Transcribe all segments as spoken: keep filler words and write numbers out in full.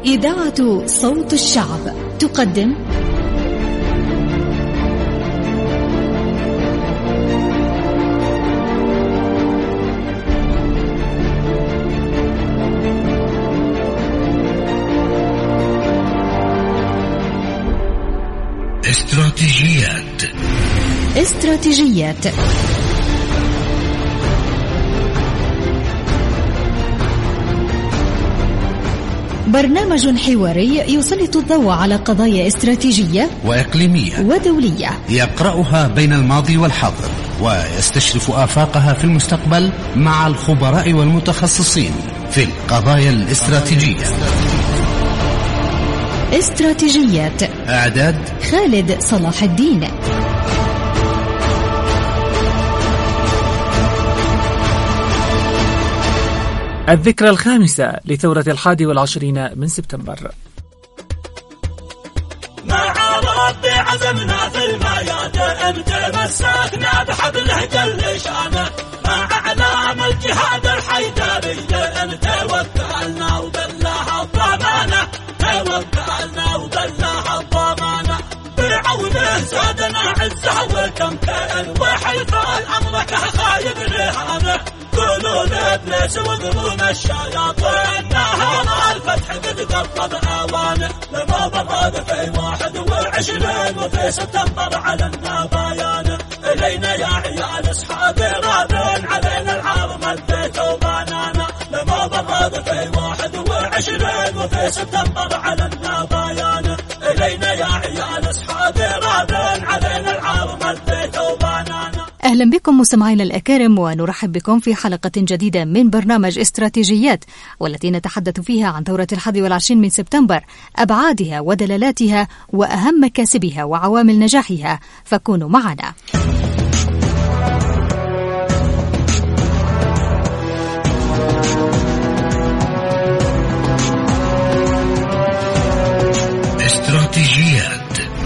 إذاعة صوت الشعب تقدم استراتيجيات استراتيجيات برنامج حواري يسلط الضوء على قضايا استراتيجية وإقليمية ودولية يقرأها بين الماضي والحاضر ويستشرف آفاقها في المستقبل مع الخبراء والمتخصصين في القضايا الاستراتيجية. استراتيجيات إعداد خالد صلاح الدين. الذكرى الخامسة لثورة الحادي والعشرين من سبتمبر. مع ربي عزمنا في الميادين تمسكنا بحبله جل شانه مع أعلام الجهاد الحيدري توكلنا وبالله الضمانة توكلنا وبالله الضمانة بعونه زادنا عزه وتمكين وحلف الأمرك خايب رهانه قولوا لابليس وقرون الشياطين نهار الفتح قد قبض اوانه لما بغاد في واحد وعشرين وفي سبتمبر على النبايان الينا يا عيال اصحابي رابين علينا العار مديت وبنانا لما بغاد في واحد وعشرين وفي سبتمبر على النبايان الينا يا عيال اصحابي رابين علينا العار مديت وبنانا. أهلا بكم مستمعينا الأكارم، ونرحب بكم في حلقة جديدة من برنامج استراتيجيات، والتي نتحدث فيها عن ثورة الحادي والعشرين من سبتمبر، أبعادها ودلالاتها وأهم مكاسبها وعوامل نجاحها، فكونوا معنا. استراتيجيات.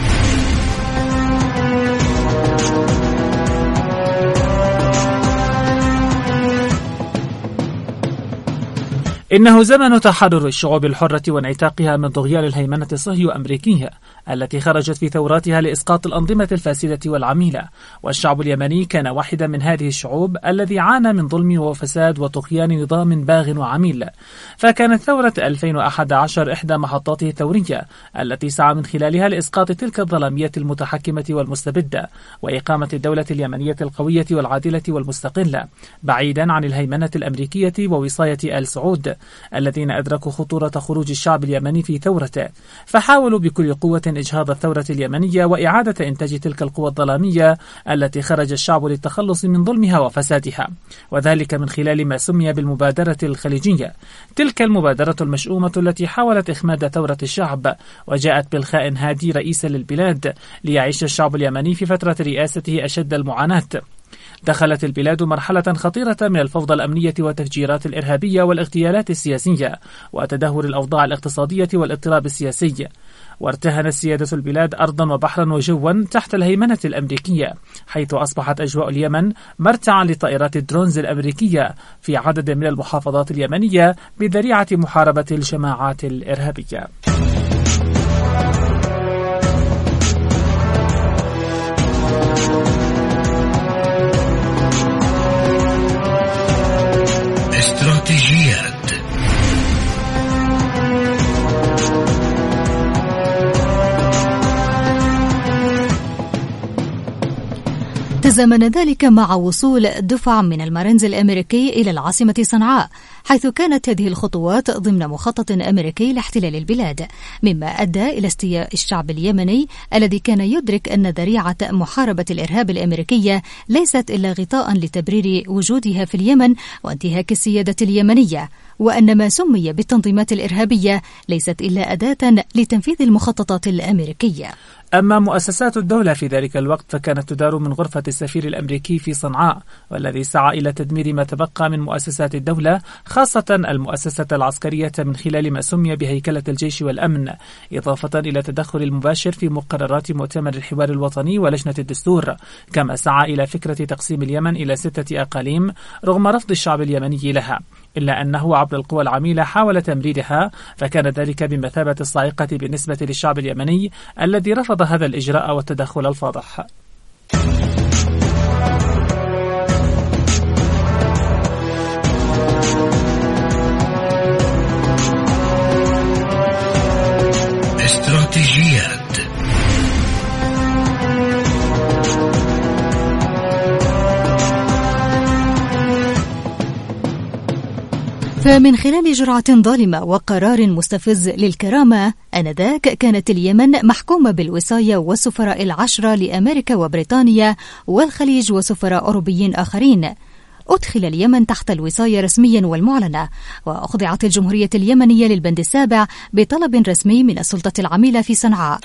إنه زمن تحرر الشعوب الحرة وانعتاقها من طغيان الهيمنة الصهيو-أمريكية التي خرجت في ثوراتها لإسقاط الأنظمة الفاسدة والعميلة، والشعب اليمني كان واحدا من هذه الشعوب الذي عانى من ظلم وفساد وطغيان نظام باغ وعميل. فكانت ثورة ألفين وأحد عشر إحدى محطاته الثورية التي سعى من خلالها لإسقاط تلك الظلامية المتحكمة والمستبدة وإقامة الدولة اليمنية القوية والعادلة والمستقلة بعيدا عن الهيمنة الأمريكية ووصاية آل سعود الذين أدركوا خطورة خروج الشعب اليمني في ثورته، فحاولوا بكل قوة إجهاض الثورة اليمنية وإعادة إنتاج تلك القوى الظلامية التي خرج الشعب للتخلص من ظلمها وفسادها، وذلك من خلال ما سمي بالمبادرة الخليجية، تلك المبادرة المشؤومة التي حاولت إخماد ثورة الشعب وجاءت بالخائن هادي رئيسا للبلاد ليعيش الشعب اليمني في فترة رئاسته أشد المعاناة. دخلت البلاد مرحلة خطيرة من الفوضى الأمنية والتفجيرات الإرهابية والاغتيالات السياسية وتدهور الأوضاع الاقتصادية والاضطراب السياسي، وارتهنت سيادة البلاد أرضا وبحرا وجوا تحت الهيمنة الأمريكية، حيث أصبحت أجواء اليمن مرتعا لطائرات الدرونز الأمريكية في عدد من المحافظات اليمنية بذريعة محاربة الجماعات الإرهابية. استراتيجيات. تزامن ذلك مع وصول دفع من المارينز الأمريكي إلى العاصمة صنعاء، حيث كانت هذه الخطوات ضمن مخطط أمريكي لاحتلال البلاد، مما أدى إلى استياء الشعب اليمني الذي كان يدرك أن ذريعة محاربة الإرهاب الأمريكية ليست إلا غطاء لتبرير وجودها في اليمن وانتهاك السيادة اليمنية، وأن ما سمي بالتنظيمات الإرهابية ليست إلا أداة لتنفيذ المخططات الأمريكية. أما مؤسسات الدولة في ذلك الوقت فكانت تدار من غرفة السفير الأمريكي في صنعاء، والذي سعى إلى تدمير ما تبقى من مؤسسات الدولة، خاصة المؤسسة العسكرية من خلال ما سمي بهيكلة الجيش والأمن، إضافة إلى التدخل المباشر في مقررات مؤتمر الحوار الوطني ولجنة الدستور، كما سعى إلى فكرة تقسيم اليمن إلى ستة أقاليم رغم رفض الشعب اليمني لها، إلا أنه عبر القوى العميلة حاول تمريرها، فكان ذلك بمثابة الصاعقة بالنسبة للشعب اليمني الذي رفض هذا الإجراء والتدخل الفاضح. استراتيجيات. فمن خلال جرعة ظالمة وقرار مستفز للكرامة، آنذاك كانت اليمن محكومة بالوصاية والسفراء العشرة لأمريكا وبريطانيا والخليج وسفراء أوروبيين آخرين. أدخل اليمن تحت الوصاية رسميا والمعلنة، وأخضعت الجمهورية اليمنية للبند السابع بطلب رسمي من السلطة العميلة في صنعاء.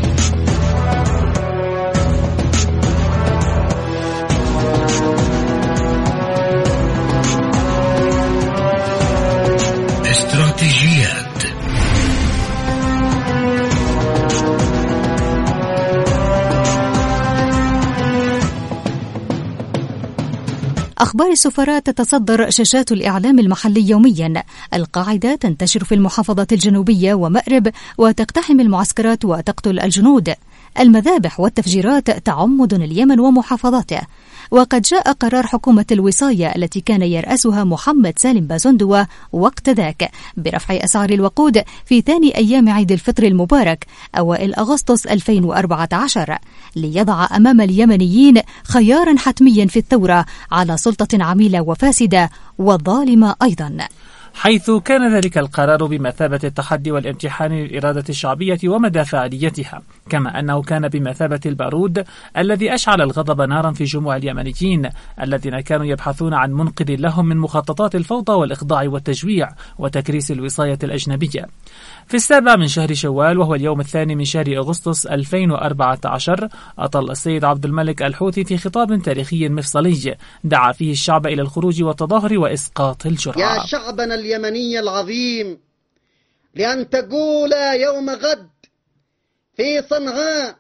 استراتيجيات. أخبار السفراء تتصدر شاشات الإعلام المحلي يوميا. القاعدة تنتشر في المحافظات الجنوبية ومأرب وتقتحم المعسكرات وتقتل الجنود. المذابح والتفجيرات تعم مدن اليمن ومحافظاته. وقد جاء قرار حكومة الوصاية التي كان يرأسها محمد سالم بازندوة وقت ذاك برفع أسعار الوقود في ثاني أيام عيد الفطر المبارك أوائل أغسطس ألفين وأربعة عشر، ليضع أمام اليمنيين خيارا حتميا في الثورة على سلطة عميلة وفاسدة وظالمة أيضا، حيث كان ذلك القرار بمثابة التحدي والامتحان للإرادة الشعبية ومدى فاعليتها، كما أنه كان بمثابة البارود الذي أشعل الغضب نارا في جموع اليمنيين الذين كانوا يبحثون عن منقذ لهم من مخططات الفوضى والإخضاع والتجويع وتكريس الوصاية الأجنبية. في السابع من شهر شوال، وهو اليوم الثاني من شهر أغسطس ألفين وأربعة عشر، أطل السيد عبد الملك الحوثي في خطاب تاريخي مفصلي دعا فيه الشعب إلى الخروج والتظاهر وإسقاط الجرعة. يا شعبنا اليمني العظيم، لأن تقول يوم غد في صنعاء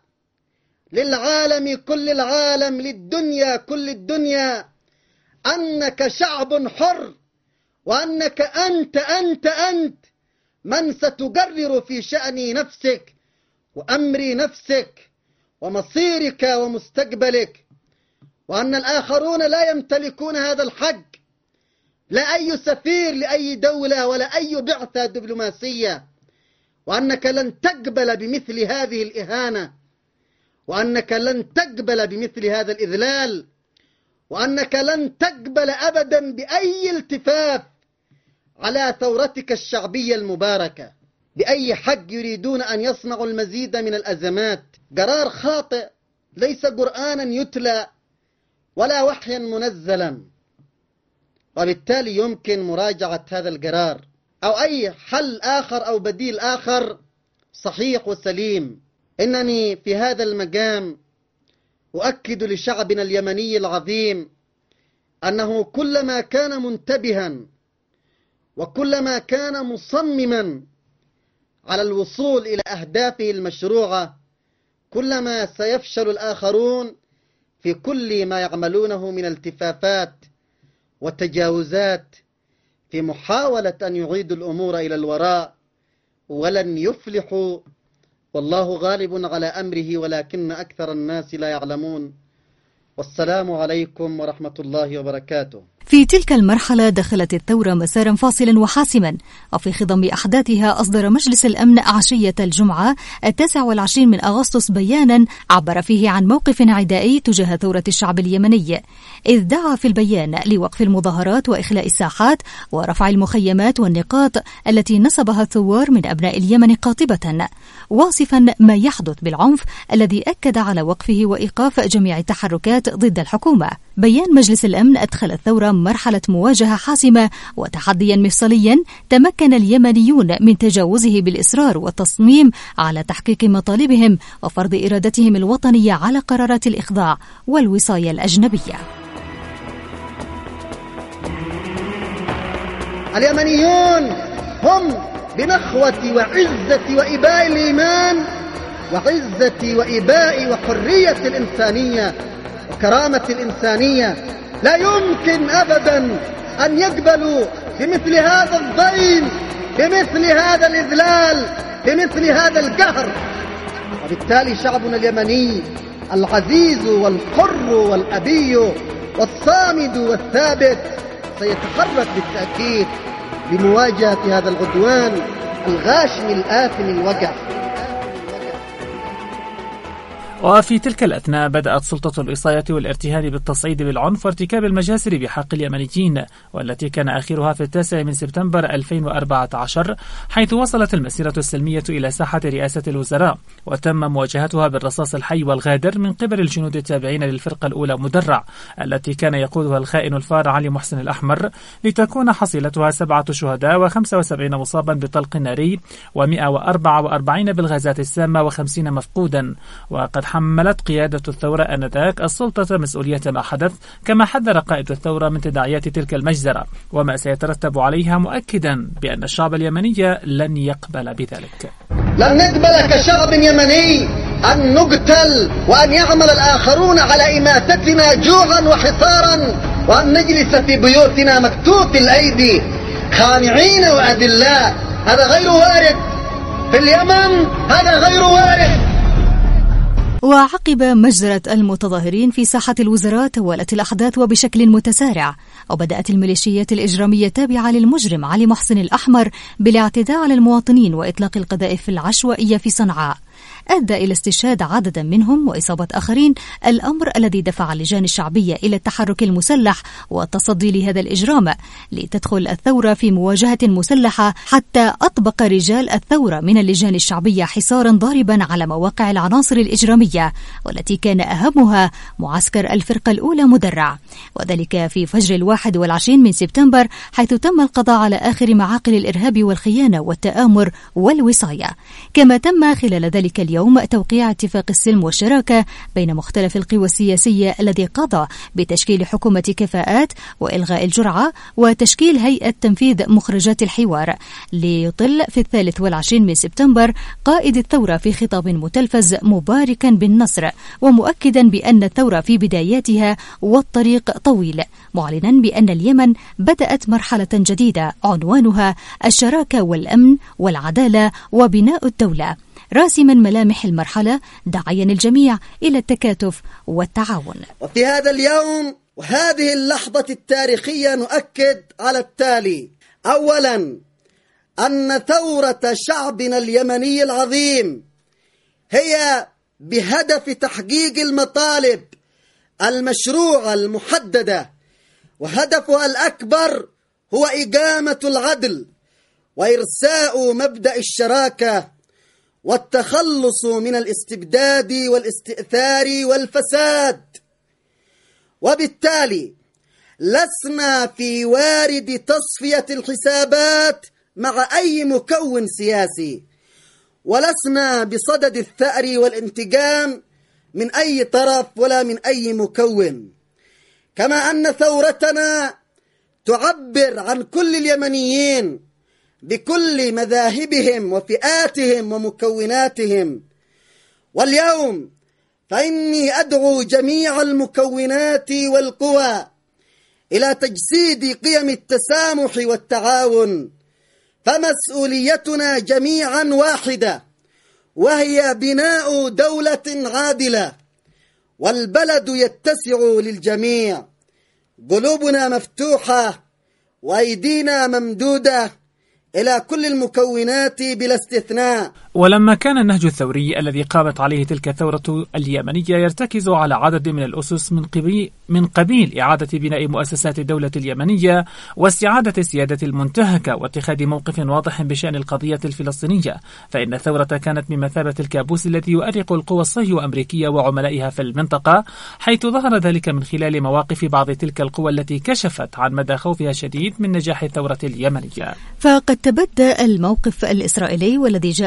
للعالم كل العالم، للدنيا كل الدنيا، أنك شعب حر، وأنك أنت أنت أنت من ستقرر في شأن نفسك وأمر نفسك ومصيرك ومستقبلك، وأن الآخرون لا يمتلكون هذا الحق، لا أي سفير لأي دولة ولا أي بعثة دبلوماسية، وأنك لن تقبل بمثل هذه الإهانة، وأنك لن تقبل بمثل هذا الإذلال، وأنك لن تقبل أبدا بأي التفاف على ثورتك الشعبية المباركة. بأي حق يريدون أن يصنعوا المزيد من الأزمات؟ قرار خاطئ، ليس قرآنا يتلى ولا وحيا منزلا، وبالتالي يمكن مراجعة هذا القرار أو أي حل آخر أو بديل آخر صحيح وسليم. إنني في هذا المقام أؤكد لشعبنا اليمني العظيم أنه كلما كان منتبها وكلما كان مصمما على الوصول إلى أهدافه المشروعة، كلما سيفشل الآخرون في كل ما يعملونه من التفافات وتجاوزات في محاولة أن يعيدوا الأمور إلى الوراء، ولن يفلحوا، والله غالب على أمره ولكن أكثر الناس لا يعلمون. والسلام عليكم ورحمة الله وبركاته. في تلك المرحلة دخلت الثورة مسارا فاصلا وحاسما، وفي خضم أحداثها أصدر مجلس الأمن عشية الجمعة التاسع والعشرين من أغسطس بيانا عبر فيه عن موقف عدائي تجاه ثورة الشعب اليمني، إذ دعا في البيان لوقف المظاهرات وإخلاء الساحات ورفع المخيمات والنقاط التي نصبها الثوار من أبناء اليمن قاطبة، واصفا ما يحدث بالعنف الذي أكد على وقفه وإيقاف جميع التحركات ضد الحكومة. بيان مجلس الأمن أدخل الثورة مرحلة مواجهة حاسمة وتحديا مفصليا تمكن اليمنيون من تجاوزه بالإصرار والتصميم على تحقيق مطالبهم وفرض إرادتهم الوطنية على قرارات الإخضاع والوصاية الأجنبية. اليمنيون هم بنخوة وعزة وإباء الإيمان وعزة وإباء وحرية الإنسانية وكرامة الإنسانية، لا يمكن أبدا أن يقبلوا بمثل هذا الضيم، بمثل هذا الإذلال، بمثل هذا القهر. وبالتالي شعبنا اليمني العزيز والحر والأبي والصامد والثابت سيتحرك بالتأكيد لمواجهة هذا العدوان الغاشم الآثم الوقع. وفي تلك الأثناء بدأت سلطة الوصاية والارتهان بالتصعيد بالعنف وارتكاب المجازر بحق اليمنيين، والتي كان آخرها في التاسع من سبتمبر ألفين وأربعة عشر، حيث وصلت المسيرة السلمية إلى ساحة رئاسة الوزراء، وتم مواجهتها بالرصاص الحي والغادر من قبل الجنود التابعين للفرقة الأولى مدرع، التي كان يقودها الخائن الفار علي محسن الأحمر، لتكون حصيلتها سبعة شهداء وخمسة وسبعين مصابا بطلق ناري ومئة وأربعة وأربعين بالغازات السامة وخمسين مفقودا. وقد حملت قيادة الثورة آنذاك السلطة مسؤولية ما حدث، كما حذر قائد الثورة من تداعيات تلك المجزرة وما سيترتب عليها، مؤكدا بأن الشعب اليمني لن يقبل بذلك. لن نقبل كشعب يمني أن نقتل وأن يعمل الآخرون على إماتتنا جوعا وحصارا، وأن نجلس في بيوتنا مكتوف الأيدي خانعين وأذلاء. هذا غير وارد في اليمن، هذا غير وارد. وعقب مجزرة المتظاهرين في ساحة الوزراء توالت الأحداث وبشكل متسارع، وبدأت الميليشيات الإجرامية التابعة للمجرم علي محسن الأحمر بالاعتداء على المواطنين وإطلاق القذائف العشوائية في صنعاء، أدى إلى استشهاد عدد منهم وإصابة آخرين، الأمر الذي دفع اللجان الشعبية إلى التحرك المسلح والتصدي لهذا الإجرام، لتدخل الثورة في مواجهة مسلحة، حتى أطبق رجال الثورة من اللجان الشعبية حصارا ضاربا على مواقع العناصر الإجرامية، والتي كان أهمها معسكر الفرقة الأولى مدرع، وذلك في فجر الواحد والعشرين من سبتمبر، حيث تم القضاء على آخر معاقل الإرهاب والخيانة والتآمر والوصاية. كما تم خلال ذلك اليوم توقيع اتفاق السلم والشراكة بين مختلف القوى السياسية، الذي قضى بتشكيل حكومة كفاءات وإلغاء الجرعة وتشكيل هيئة تنفيذ مخرجات الحوار. ليطل في الثالث والعشرين من سبتمبر قائد الثورة في خطاب متلفز مباركا بالنصر، ومؤكدا بأن الثورة في بداياتها والطريق طويل، معلنا بأن اليمن بدأت مرحلة جديدة عنوانها الشراكة والأمن والعدالة وبناء الدولة، راسما ملامح المرحلة، داعيا الجميع إلى التكاتف والتعاون. وفي هذا اليوم وهذه اللحظة التاريخية نؤكد على التالي: أولا، أن ثورة شعبنا اليمني العظيم هي بهدف تحقيق المطالب المشروعة المحددة، وهدفها الأكبر هو إقامة العدل وإرساء مبدأ الشراكة والتخلص من الاستبداد والاستئثار والفساد. وبالتالي لسنا في وارد تصفية الحسابات مع أي مكون سياسي، ولسنا بصدد الثأر والانتقام من أي طرف ولا من أي مكون. كما أن ثورتنا تعبر عن كل اليمنيين بكل مذاهبهم وفئاتهم ومكوناتهم. واليوم فإني أدعو جميع المكونات والقوى إلى تجسيد قيم التسامح والتعاون، فمسؤوليتنا جميعا واحدة، وهي بناء دولة عادلة، والبلد يتسع للجميع. قلوبنا مفتوحة وأيدينا ممدودة إلى كل المكونات بلا استثناء. ولما كان النهج الثوري الذي قامت عليه تلك الثورة اليمنية يرتكز على عدد من الأسس من قبيل, من قبيل إعادة بناء مؤسسات الدولة اليمنية واستعادة السيادة المنتهكة واتخاذ موقف واضح بشأن القضية الفلسطينية، فإن الثورة كانت بمثابة الكابوس الذي يؤرق القوى الصهيونية وأمريكية وعملائها في المنطقة، حيث ظهر ذلك من خلال مواقف بعض تلك القوى التي كشفت عن مدى خوفها الشديد من نجاح الثورة اليمنية. فقد تبدى الموقف الإسرائيلي والذي جاء على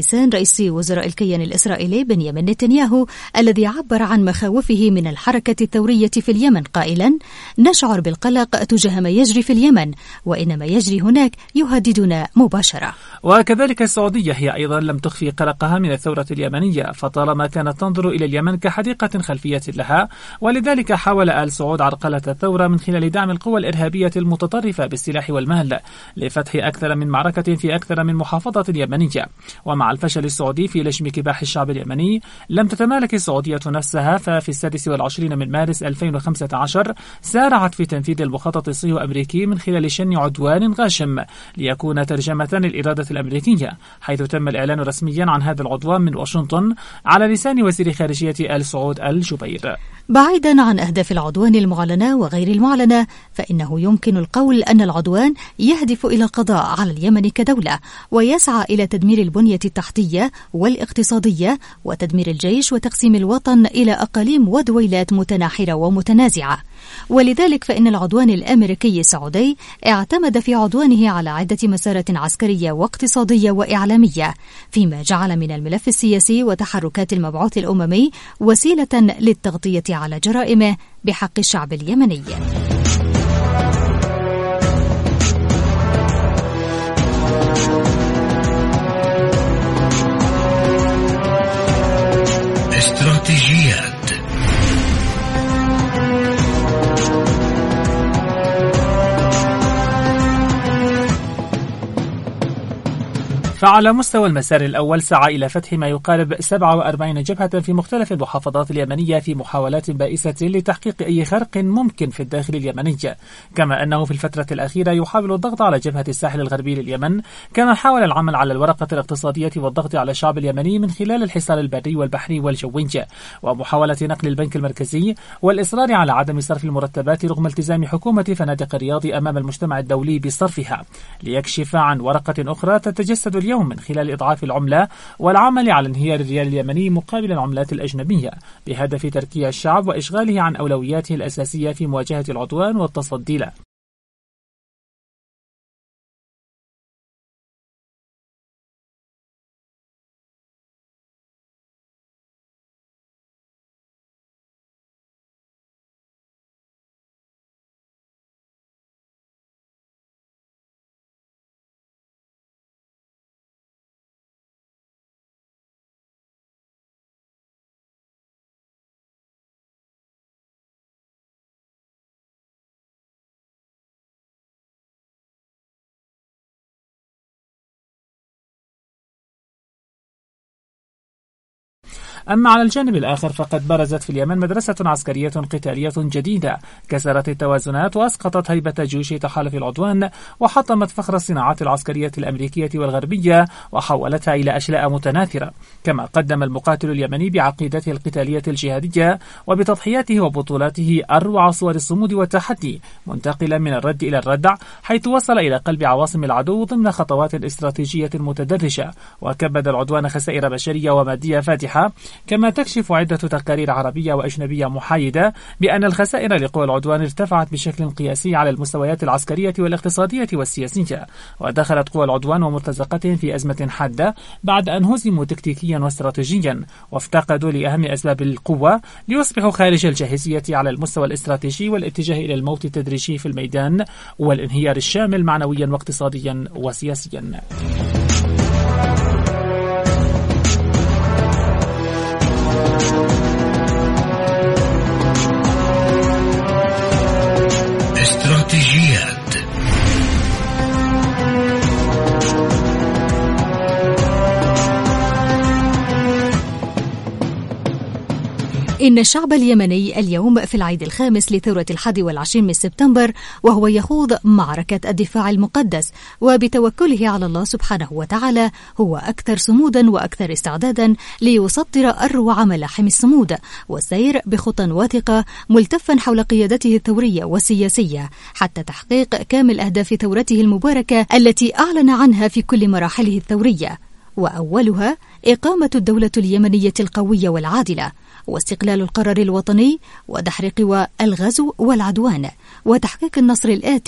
لسان رئيس وزراء الكيان الإسرائيلي بنيامين نتنياهو الذي عبر عن مخاوفه من الحركة الثورية في اليمن قائلا: نشعر بالقلق تجاه ما يجري في اليمن، وإن ما يجري هناك يهددنا مباشرة. وكذلك السعودية هي أيضا لم تخفي قلقها من الثورة اليمنية، فطالما كانت تنظر إلى اليمن كحديقة خلفية لها، ولذلك حاول آل سعود عرقلة الثورة من خلال دعم القوى الإرهابية المتطرفة بالسلاح والمال لفتح أكثر من معركة في أكثر من محافظة يمنية. ومع الفشل السعودي في لشم كباح الشعب اليمني، لم تتمالك السعودية نفسها، ففي السادس والعشرين من مارس ألفين وخمسة عشر سارعت في تنفيذ المخطط الصهيوني الأمريكي من خلال شن عدوان غاشم ليكون ترجمة للإرادة الأمريكية، حيث تم الإعلان رسميا عن هذا العدوان من واشنطن على لسان وزير خارجية آل سعود الجبير. بعيدا عن أهداف العدوان المعلنة وغير المعلنة، فإنه يمكن القول أن العدوان يهدف إلى القضاء على اليمن كدولة، ويسعى إلى تدمير البنية التحتية والاقتصادية وتدمير الجيش وتقسيم الوطن إلى أقاليم ودويلات متناحرة ومتنازعة. ولذلك فإن العدوان الأمريكي السعودي اعتمد في عدوانه على عدة مسارات عسكرية واقتصادية وإعلامية، فيما جعل من الملف السياسي وتحركات المبعوث الأممي وسيلة للتغطية على جرائمه بحق الشعب اليمني. استراتيجيات. فعلى مستوى المسار الأول سعى إلى فتح ما يقارب سبعة وأربعين جبهة في مختلف المحافظات اليمنية في محاولات بائسة لتحقيق أي خرق ممكن في الداخل اليمني، كما أنه في الفترة الأخيرة يحاول الضغط على جبهة الساحل الغربي لليمن، كما حاول العمل على الورقة الاقتصادية والضغط على الشعب اليمني من خلال الحصار البري والبحري والجوي، ومحاولة نقل البنك المركزي والإصرار على عدم صرف المرتبات رغم التزام حكومة فنادق الرياض أمام المجتمع الدولي بصرفها، ليكشف عن ورقة أخرى تتجسد اليوم من خلال إضعاف العملة والعمل على انهيار الريال اليمني مقابل العملات الأجنبية بهدف تركيع الشعب وإشغاله عن أولوياته الأساسية في مواجهة العدوان والتصدي له. أما على الجانب الآخر فقد برزت في اليمن مدرسة عسكرية قتالية جديدة كسرت التوازنات وأسقطت هيبة جيوش تحالف العدوان، وحطمت فخر الصناعات العسكرية الأمريكية والغربية وحولتها إلى أشلاء متناثرة. كما قدم المقاتل اليمني بعقيدته القتالية الجهادية وبتضحياته وبطولاته أروع صور الصمود والتحدي، منتقلا من الرد إلى الردع، حيث وصل إلى قلب عواصم العدو ضمن خطوات استراتيجية متدرجة، وكبد العدوان خسائر بشرية ومادية فاتحة. كما تكشف عدة تقارير عربية وأجنبية محايدة بأن الخسائر لقوى العدوان ارتفعت بشكل قياسي على المستويات العسكرية والاقتصادية والسياسية، ودخلت قوى العدوان ومرتزقتهم في أزمة حادة بعد أن هزموا تكتيكيا واستراتيجيا وافتقدوا لأهم أسباب القوة ليصبحوا خارج الجاهزية على المستوى الاستراتيجي والاتجاه إلى الموت التدريجي في الميدان والانهيار الشامل معنويا واقتصاديا وسياسيا. استراتيجيات. إن الشعب اليمني اليوم في العيد الخامس لثورة الحادي والعشرين من سبتمبر، وهو يخوض معركة الدفاع المقدس، وبتوكله على الله سبحانه وتعالى هو أكثر صمودا وأكثر استعدادا ليسطر أروع ملاحم الصمود والسير بخطى واثقة ملتفا حول قيادته الثورية والسياسية حتى تحقيق كامل أهداف ثورته المباركة التي أعلن عنها في كل مراحله الثورية، وأولها إقامة الدولة اليمنية القوية والعادلة، واستقلال القرار الوطني، ودحر قوى الغزو والعدوان، وتحقيق النصر الآتي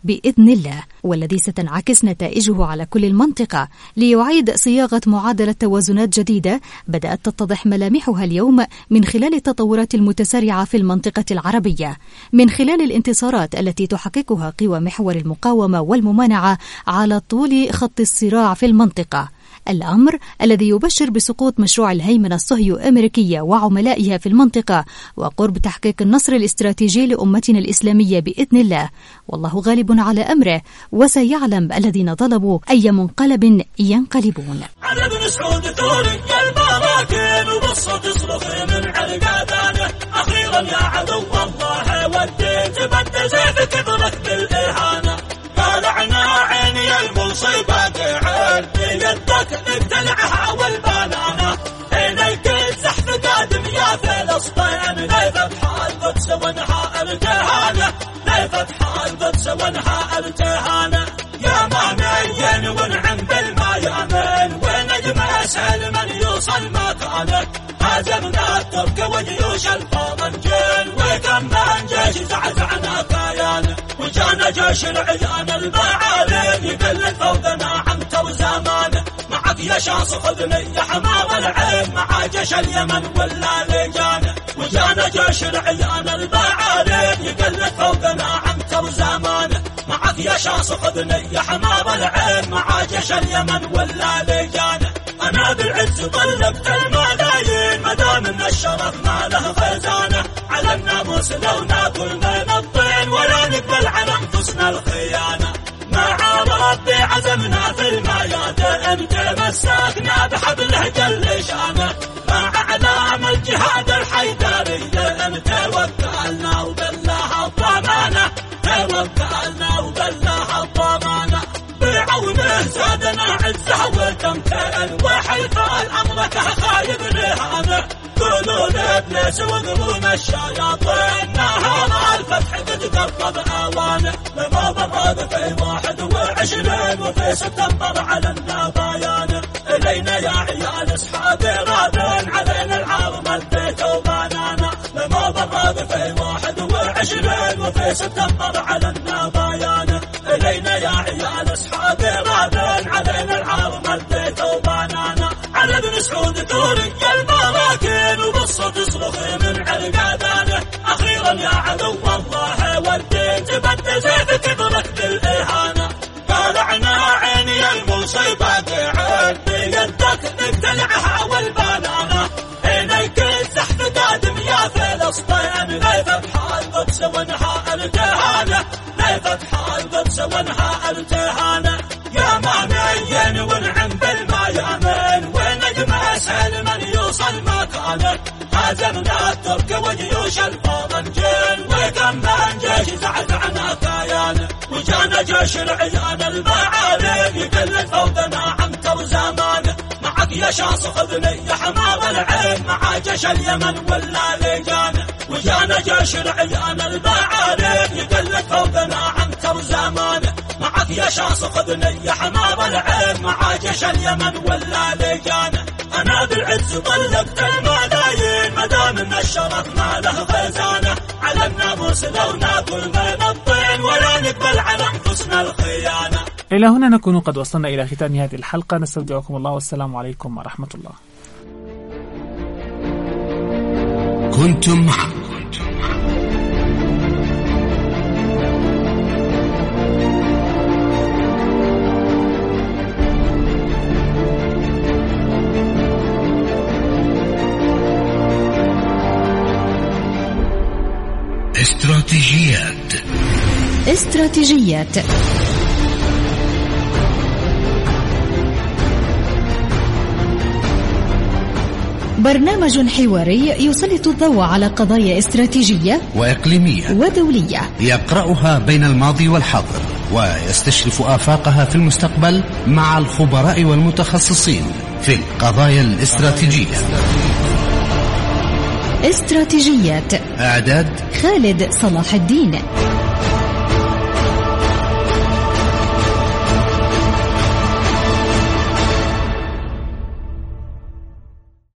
بإذن الله، والذي ستنعكس نتائجه على كل المنطقة ليعيد صياغة معادلة توازنات جديدة بدأت تتضح ملامحها اليوم من خلال التطورات المتسارعة في المنطقة العربية، من خلال الانتصارات التي تحققها قوى محور المقاومة والممانعة على طول خط الصراع في المنطقة. الأمر الذي يبشر بسقوط مشروع الهيمنة الصهيو أمريكية وعملائها في المنطقة وقرب تحقيق النصر الاستراتيجي لأمتنا الإسلامية بإذن الله، والله غالب على أمره وسيعلم الذين ظلموا أي منقلب ينقلبون. على ابن سعود ثوري البراكين وبصة تصرخ من عرقادانه، أخيرا يا عدو الله والدين تبدل سيفك ضرك بالإهانة، طالعنا عيني المصيبة عين بيدك نقتلعها والبنانة، إليك الزحف قادم يا فلسطين، لفتح القدس وانها التهانة، لفتح القدس وانها التهانة، يا مامين ونعم بالميامين ونجم أسهل من يوصل مكانك، هزمنا الترك وجيوش الفرنجين وكم من جيش زعزعنا كيان، وجانا جيش العيان البعالين يقلد فوقنا عمت وزمان، معك يا شاص خذني يا حمار العين مع جيش اليمن ولا لجان، وجانا جيش العيان البعالين يقلد فوقنا عمت وزمان، معك يا شاص خذني يا حمار العين مع جيش اليمن ولا لجان، أنا بالعز طلبت الملايين مدام إن الشرف ما له خزانة، على الناموس لو ناكل من الطين ولا نقبل على أنفسنا الخيانة، مع ربي عزمنا في الميادين تمسكنا بحبله جل شانه، مع أعلام الجهاد الحيدريين توكلنا وبالله الضمانة، توكلنا وبالله الضمانة، بعونه زادنا عزه وتمكين وحلف الأمر كخايب رهانه، قولوا لابليس وقروم الشياطين نهار الفتح قد قرب اوانه، لما برد في واحد وعشرين وفي سبتمبر على النبايان، الينا يا عيال اصحابي رادين علينا العار البيت وبنانا، لما برد في واحد وعشرين وفي سبتمبر على النبايان، الينا يا عيال اصحابي رادين علينا العار البيت وبنانا، على ابن سعود ثوري البراكين وبصة تصرخ من عرقادانه، أخيرا يا عدو الله والدين تبدل سيفك ضرك بالإهانة، طالعنا عيني المصيبة عين بيدك نقتلعها والبنانة، إليك الزحف قادم يا فلسطين، لفتح القدس وانها التهانة، لفتح القدس وانها التهانة، يا مامين ونعم بالميامين ونجم أسهل من يوصل مكانك، هزمنا الترك وجيوش الفرنجين وكم من جيش زعزعنا كيان، وجانا جيش العيان البعالين يقلد فوقنا عمت وزمان، معك يا شاص خذني يا حمار العين مع جيش اليمن ولا لجان، وجانا جيش العيان البعالين يقلد فوقنا عمت وزمان، معك يا شاص خذني يا حمار العين مع جيش اليمن ولا لجان، أنا بالعز طلبت الملايين مدام إن الشرف ما له خزانة، على الناموس لو ناكل من الطين ولا نقبل على أنفسنا الخيانة. إلى هنا نكون قد وصلنا إلى ختام هذه الحلقة، نستودعكم الله والسلام عليكم ورحمة الله. كنتم مع استراتيجيات استراتيجيات برنامج حواري يسلط الضوء على قضايا استراتيجية وإقليمية ودولية، يقرأها بين الماضي والحاضر ويستشرف آفاقها في المستقبل مع الخبراء والمتخصصين في القضايا الاستراتيجية. استراتيجيات، إعداد خالد صلاح الدين.